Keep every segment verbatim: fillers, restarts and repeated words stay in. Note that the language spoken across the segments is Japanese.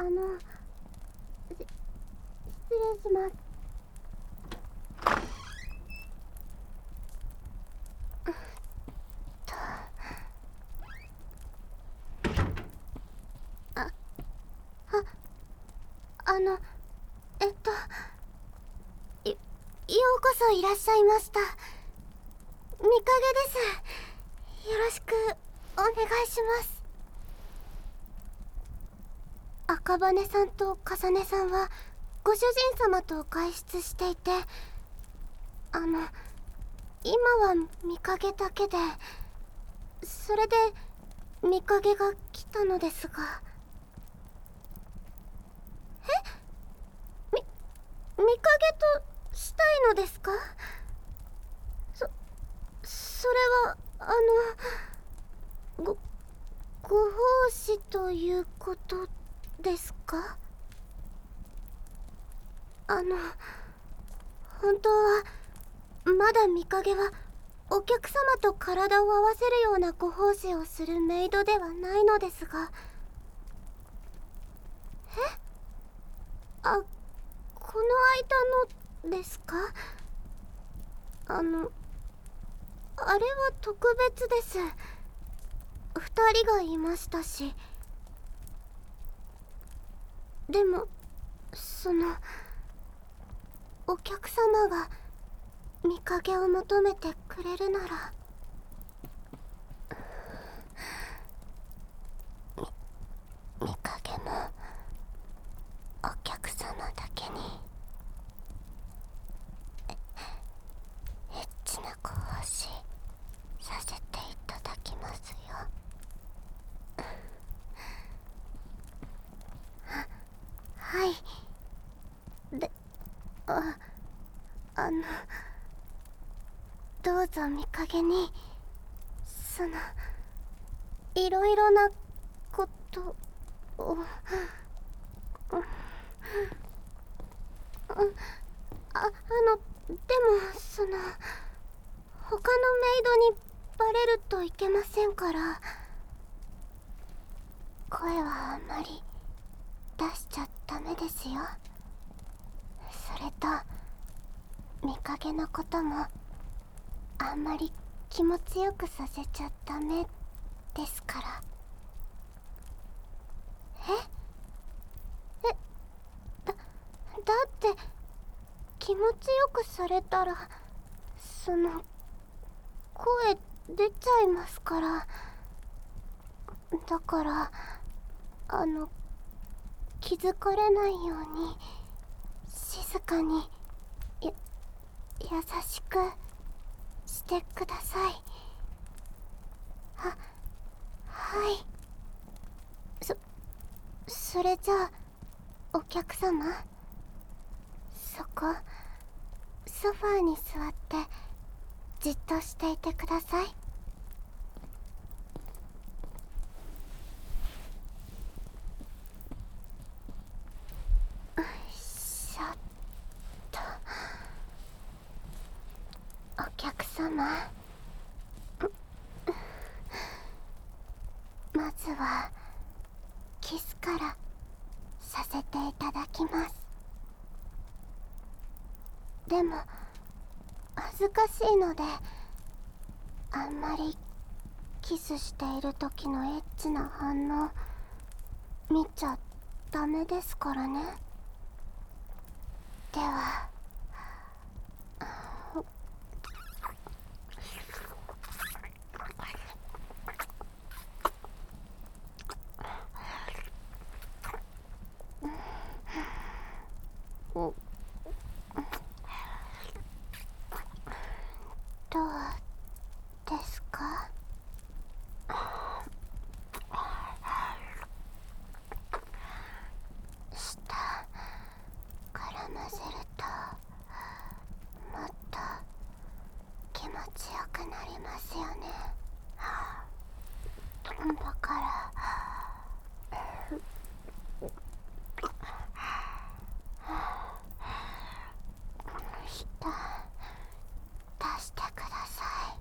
のし失礼します。あああのえっとよようこそいらっしゃいました。みかげです。よろしくお願いします。赤羽さんとかねさんはご主人様と外出していて、あの今は見かけだけで、それで見かけが来たのですが。え、み見かけとしたいのですか？そそれはあのごご奉仕ということですか？あの本当はまだ見かけはお客様と体を合わせるようなご奉仕をするメイドではないのですが。え？あ、この間のですか？あのあれは特別です。二人がいましたし。でもそのお客様が見かけを求めてくれるなら。み見かけもお客様だけにエッチなご奉仕させていただきますよ。ははいでああのどうぞ見かけにそのいろいろなことを。あ、あのでもその他のメイドにバレるといけませんから。声はあんまり出しちゃダメですよ。それと見かけのこともあんまり気持ちよくさせちゃダメですから。ええだだって気持ちよくされたらその声出ちゃいますから。だからあの気づかれないように静かにや優しくしてください。ははいそそれじゃあお客様、そこソファーに座ってじっとしていてください。よいしょっと。お客様、まずはキスからさせていただきます。でも恥ずかしいのであんまりキスしている時のエッチな反応見ちゃダメですからね。ではどうですか？舌絡ませるともっと気持ちよくなりますよね。だから舌出してください。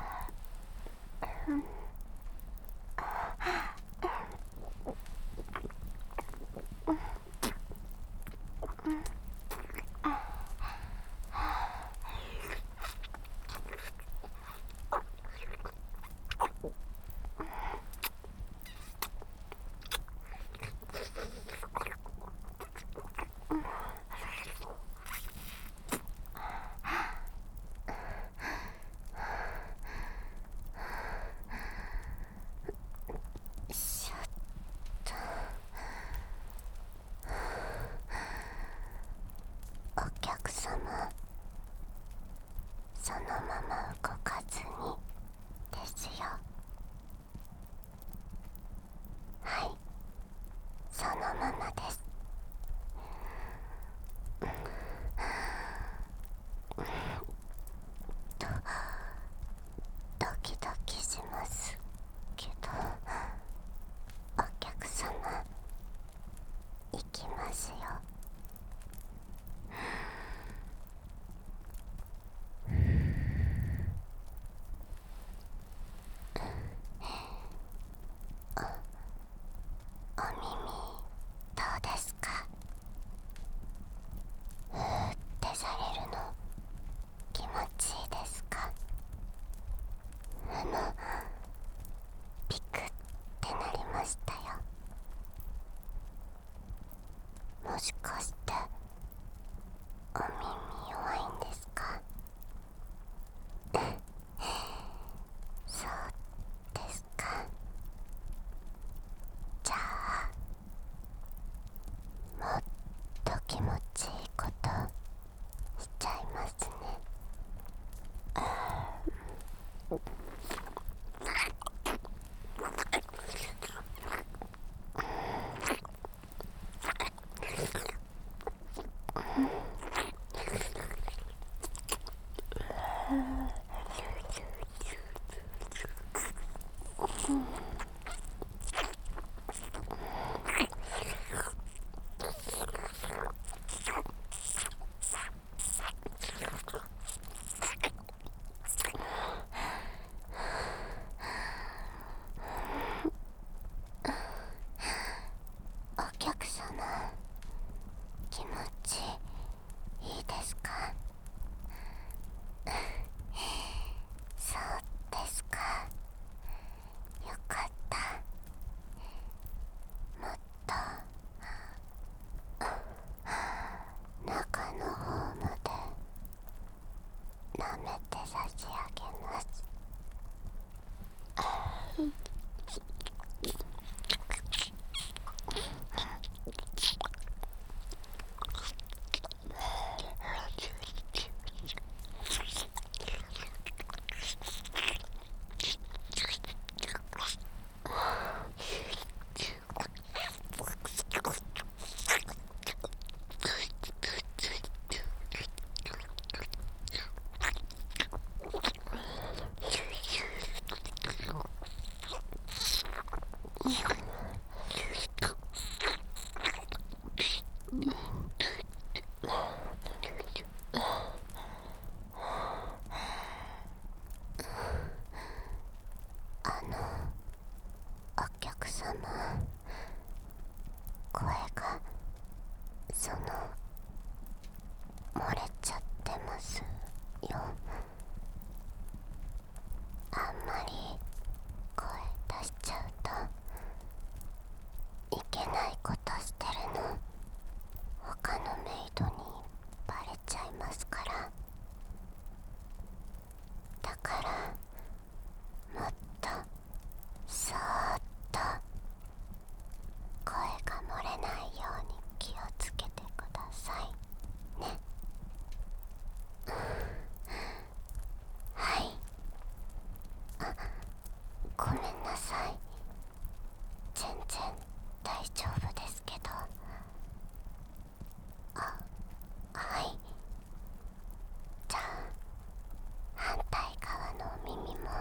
うんそのまま動かずにですよ。はい、そのままです。とドキドキしますけど、お客様行きますよ。お耳どうですか？ふーってされるの気持ちいいですか？あのピクってなりましたよ。もしかしてお耳弱いんですか？そうですか。じゃあもっと気持ちいいことしちゃいますね。お客様、気持ちいいですか？そうですか。よかった。もっと中の方まで舐めて差し上げます。あのお客様、声がその漏れちゃってますよ。あんまり声出しちゃうといけないことしてるの他のメイドにバレちゃいますから。だからもっとそーっと声が漏れないように気をつけてくださいね。はい。あ、ごめんなさい。全然大丈夫ですけど。あ、はい。じゃあ反対側のお耳も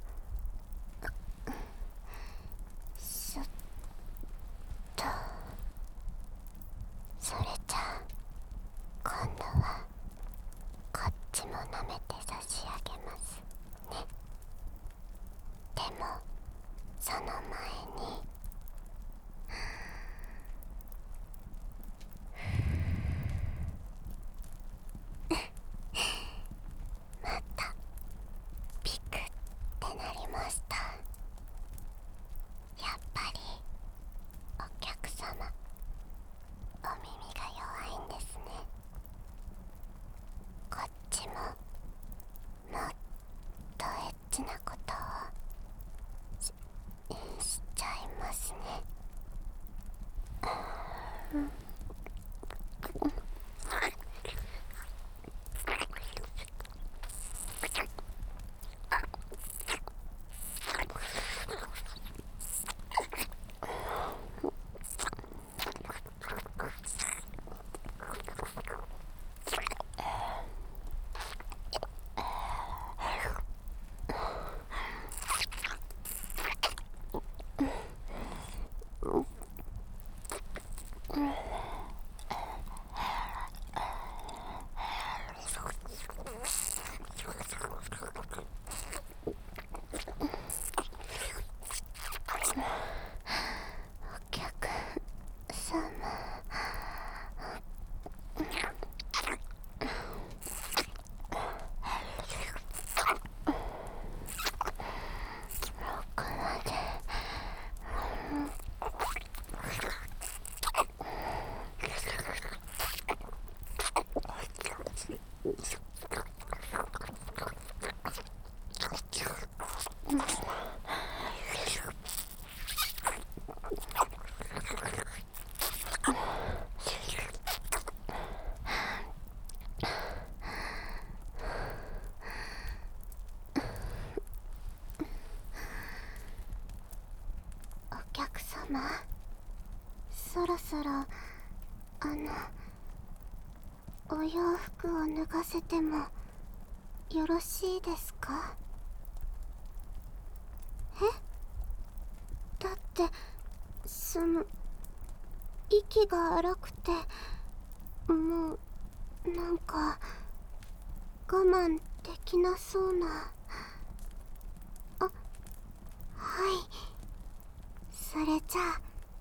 そっと。それじゃあ今度はこっちも舐めて差し上げますね。でもその前にまたピクってなりました。やっぱりお客様お耳が弱いんですね。こっちももっとエッチなことを し, しちゃいま様、そろそろあのお洋服を脱がせてもよろしいですか？え？だってその息が荒くてもうなんか我慢できなそうな。あ、はい、それじゃあ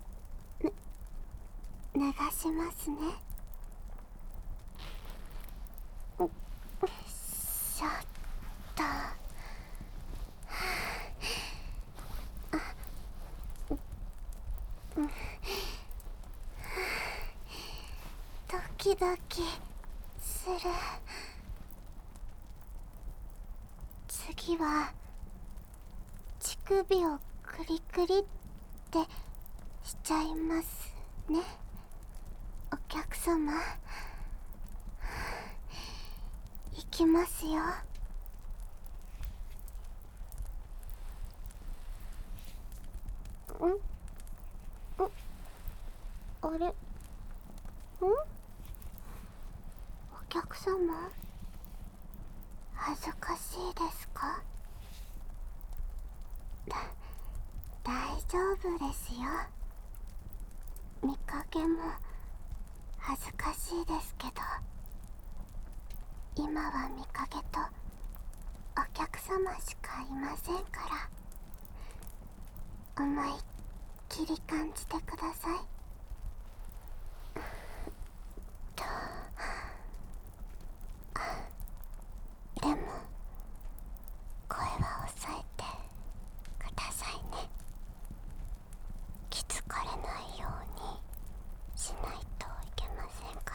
脱がしますね。よいしょっと。ドキドキする。次は乳首をクリクリってしちゃいますね、お客様。いきますよ。ん？ん？あれ？ん？お客様、恥ずかしいですか？だ、大丈夫ですよ。見かけも恥ずかしいですけど、今は見かけとお客様しかいませんから、思いっきり感じてください。と、でも声は抑えてくださいね。気づかれないようにしないといけませんから。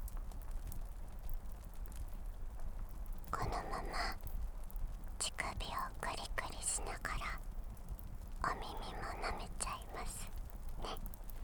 このまま乳首をクリクリしながらお耳も舐めちゃいますね。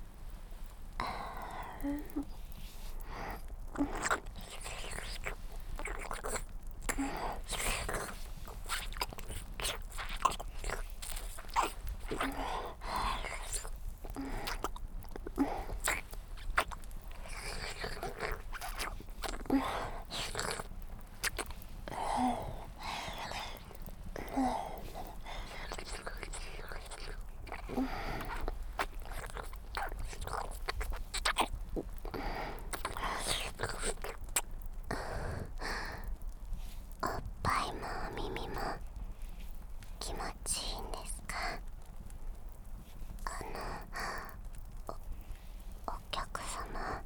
おっぱいもお耳も気持ちいいんですか？あのお、お客様、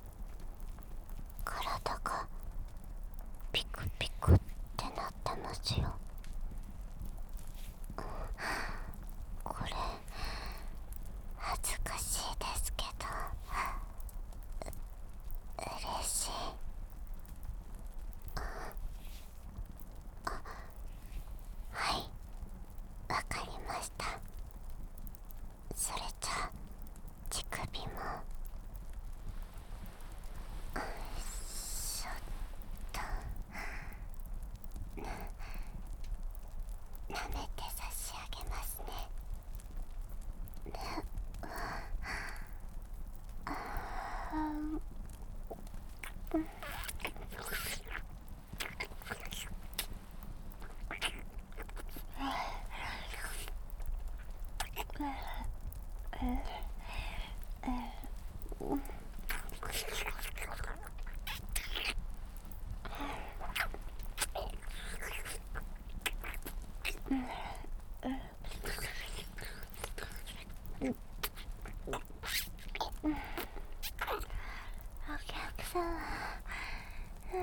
体がピクピクってなってますよ。これ恥ずかしいですけどう嬉しい。はい、わかりました。それじゃあ乳首もちょっとな舐めて差し上げますね。では、あーお客様、うん、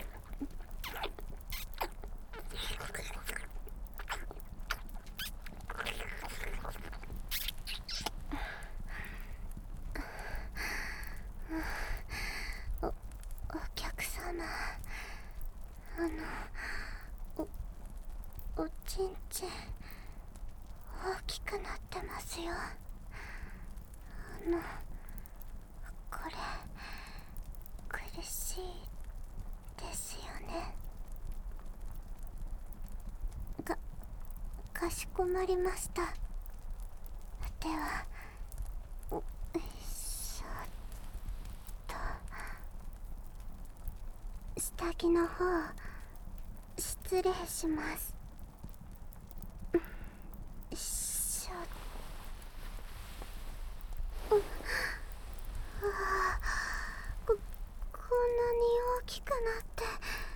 お、お客様、あの、お、おちんちん大きくなってますよ。あの、これ苦しいですよね。か、かしこまりました。 ではよいしょっと、下着の方失礼します。よいしょっと、ああ、ここんなに大きくなって、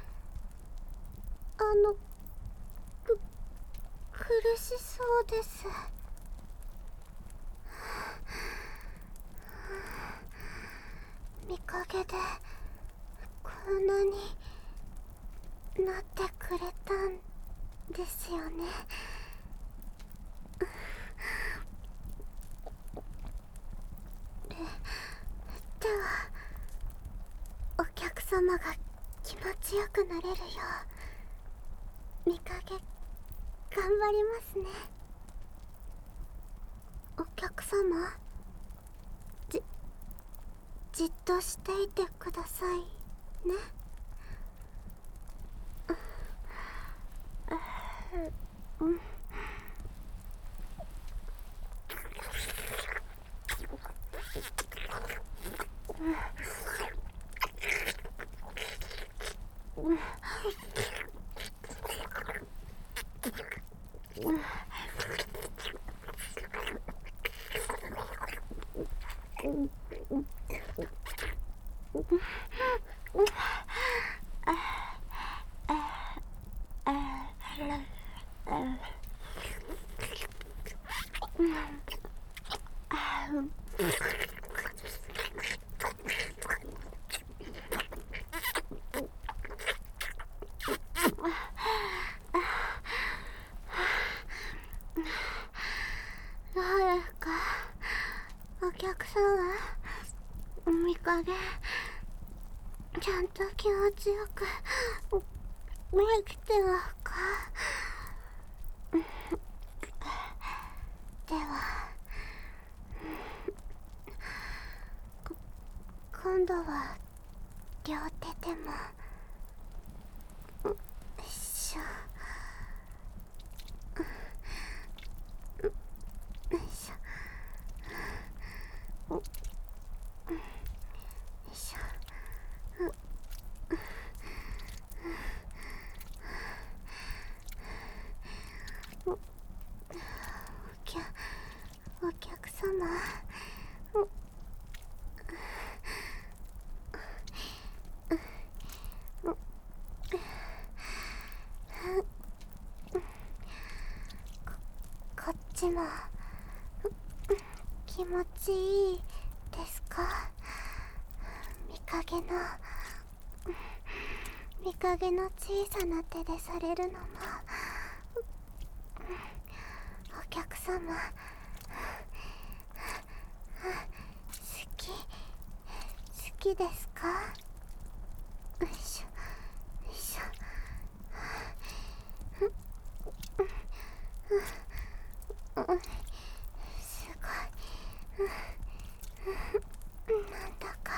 あのく苦しそうです。見かけでこんなになってくれたんですよね。で、ではお客様が気持ちよくなれるよう見かけ頑張りますね。お客様、じじっとしていてくださいね。うん。誰かお客様、見かけちゃんと気持ちよくできてますか？では今度は両手でもよいしょよいしょよいしょ。お客お客様、こっちも気持ちいいですか？見かけの見かけの小さな手でされるのもお客様好き好きですか？よいしょよいしょ。すごい。なんだか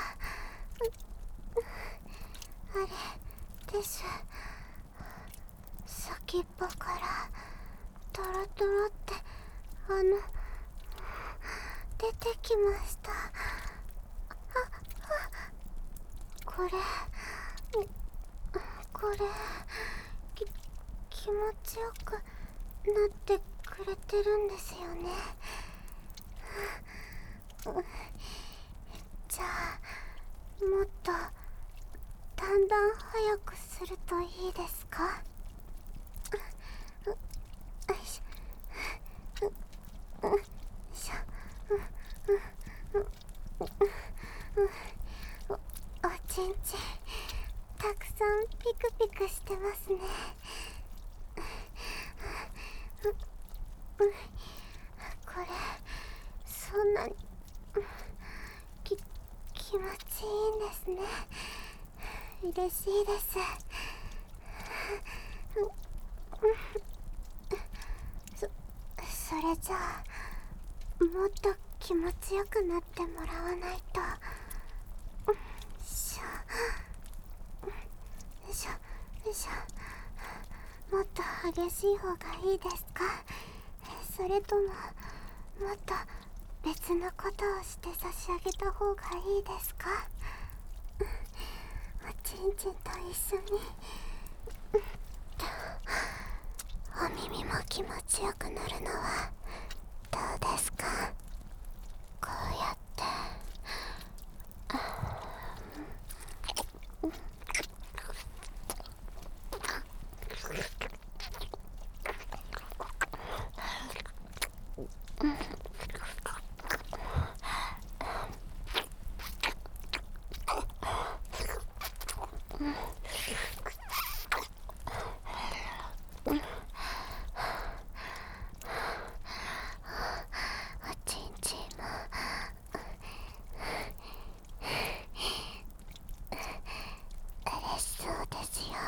あれです。先っぽからトロトロってあの出てきました。ああ、これこれき気持ちよくなってくれてるんですよね。じゃあもっとだんだん早くするといいですか？よいしょよいしょ。おちんちんたくさんピクピクしてますね。これそんなにき気持ちいいんですね。嬉しいです。そそれじゃあもっと気持ちよくなってもらわないと。よいしょよいしょよいしょ。もっと激しい方がいいですか？それとももっと別のことをして差し上げた方がいいですか？おちんちんと一緒にお耳も気持ちよくなるのはどうですか？こうやっておちんちんも嬉しそうですよ。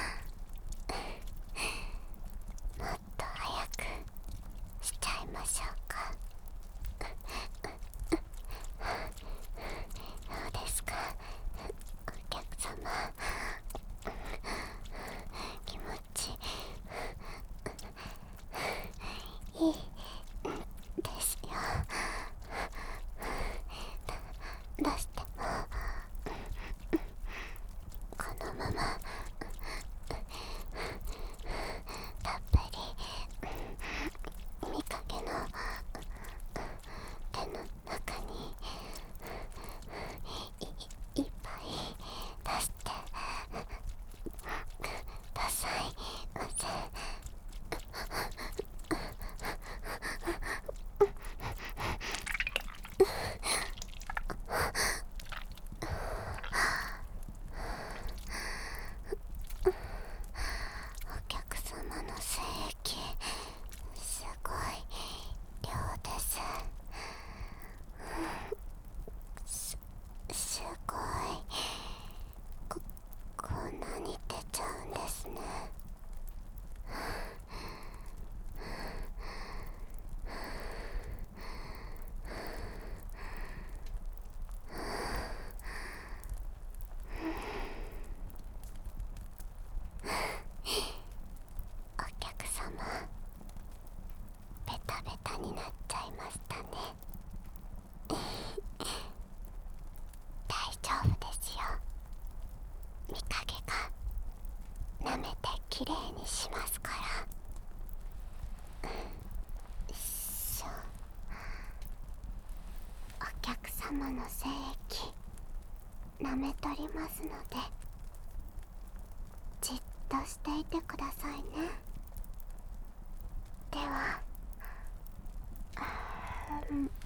もっと早くしちゃいましょうか。どうですか、お客様。気持ちいいですよ。どうしてもこのままたっぷり見かけの手の中にい, いっぱい出してくださいませ。お客様の精液すごい量です。すすごい こ, こんなに出ちゃうんですね。お客様、ベタベタになっちゃいましたね。大丈夫ですよ。見かけが舐めてきれいにしますから。よいしょ。お客様の精液舐め取りますのでじっとしていてくださいね。では、うん